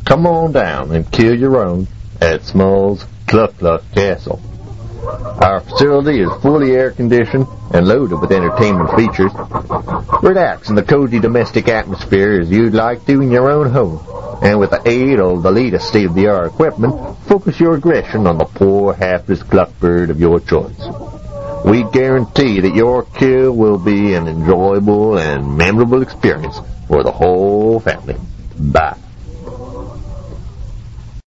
Come on down and kill your own at Smalls Cluck Cluck Castle. Our facility is fully air-conditioned and loaded with entertainment features. Relax in the cozy domestic atmosphere as you'd like to in your own home, and with the aid of the latest state-of-the-art equipment, focus your aggression on the poor, hapless cluckbird of your choice. We guarantee that your kill will be an enjoyable and memorable experience for the whole family. Bye.